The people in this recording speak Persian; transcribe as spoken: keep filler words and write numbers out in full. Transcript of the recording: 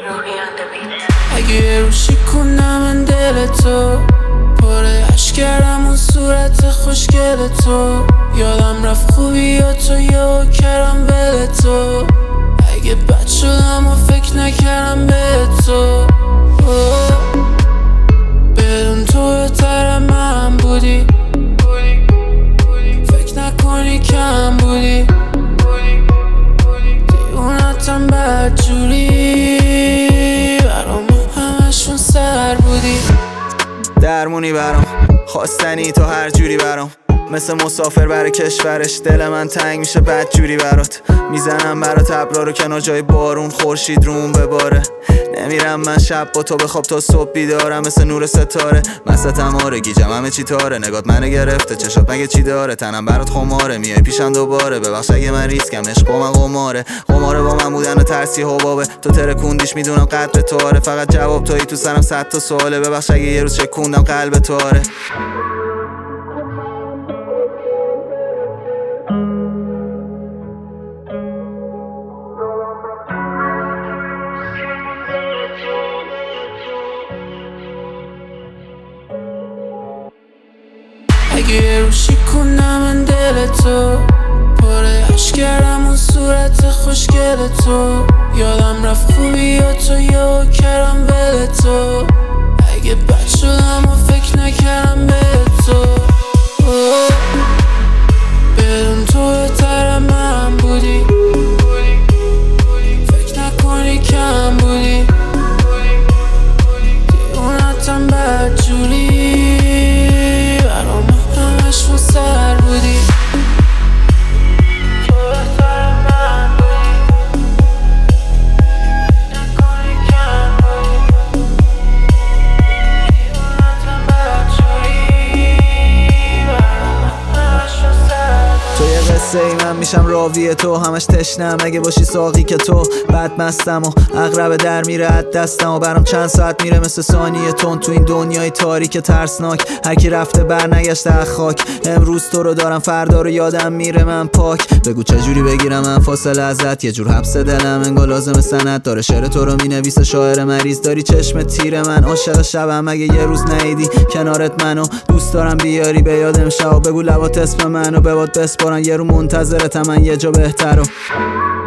اگه یه روشی کنم من دل تو پاره عشق کردم اون صورت خوشگل تو یادم رفت خوبی یا تو یا کردم بل تو اگه بد شدم و فکر نکردم به تو بدون تو بهتر من بودی فکر نکنی کم بودی دیونتم بدجوری برام همشون سر بودی درمونی برام خواستنی تو هر جوری برام مثل مسافر برای کشورش دل من تنگ میشه بدجوری برات میزنم برات ابرا رو کنار جای بارون خورشید روم بباره نمیرم من شب با تو بخواب تا صبح بیدارم مثل نور ستاره مستم آره گیجم همه چی تاره نگات منو گرفته چشات مگه چی داره تنم برات خماره میای پیشم دوباره ببخش اگه من ریسکم عشق با من قماره قماره با من بودن و ترسی حبابه تو ترکوندیش میدونم قدر تو آره فقط جواب تویی تو سرم صد تا سواله ببخش اگه یه روز شکوندم قلب تو آره اگه یه روشی کنم من دل تو پاره عشق کردم اون صورت خوشگل تو یادم رفت خوبی یا تو یا کردم بل تو اگه بد شدم و فکر نکردم به تو بدون تو بهتر من بودی فکر نکنی کم بودی دیونتم بدجوری همشون سر بودی تو بهتر من بودی نکنی کم بودی دیونتم بدجوری همشون سر بودی تو یه قصه ای من میشم راوی تو همش تشنم اگه باشی ساقی که تو بد مستم و اغرب در میره از دستم و برام چند ساعت میره مثل ثانیه تون تو این دنیای تاریک ترسناک هر کی رفته بر نگشته از خاک امروز تو رو دارم فردا رو یادم میره من پاک بگو چجوری بگیرم من فاصله ازت یه جور حبس دلم انگار لازم سند داره شعر تو رو مینویسه شاعر مریض داری چشم تیر من عاشق شبم اگه یه روز نیدی کنارت منو دوست دارم بیاری به یادم شب بگو لبات اسم منو به باد بسپارن یه رو منتظرتم من یه جا بهترو